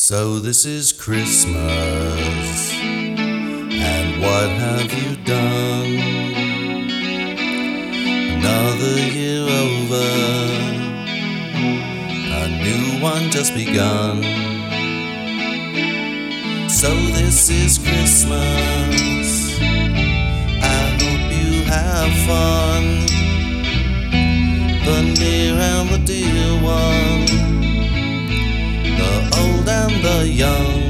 So this is Christmas, and what have you done? Another year over, a new one just begun. So this is Christmas, I hope you have fun. The near and the dear one, the old and the young.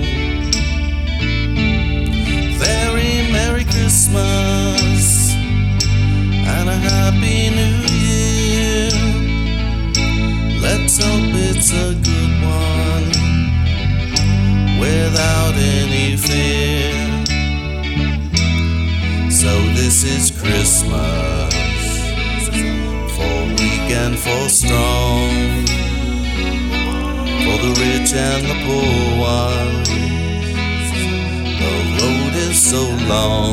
Very Merry Christmas and a Happy New Year. Let's hope it's a good one without any fear. So this is Christmas, for weak and for strong, for the rich and the poor ones. The road is so long,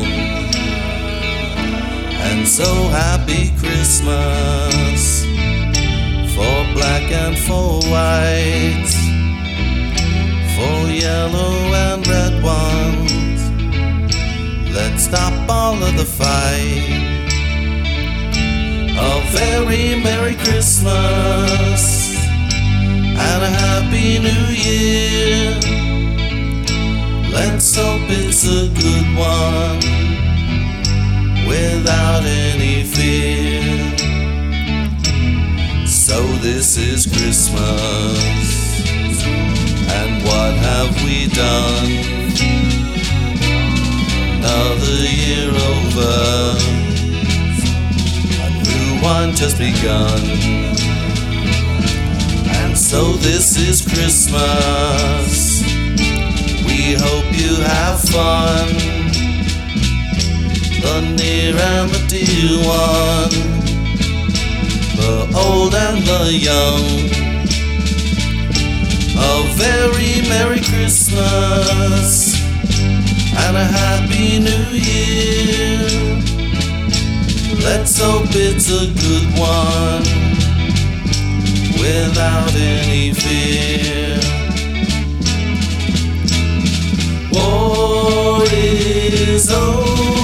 and so happy Christmas for black and for white, for yellow and red ones. Let's stop all of the fight. A very Merry Christmas and a Happy New Year. Let's hope it's a good one without any fear. So this is Christmas, and what have we done? Another year over, a new one just begun. So this is Christmas, we hope you have fun. The near and the dear one, the old and the young. A very Merry Christmas and a Happy New Year. Let's hope it's a good one without any fear. War is over.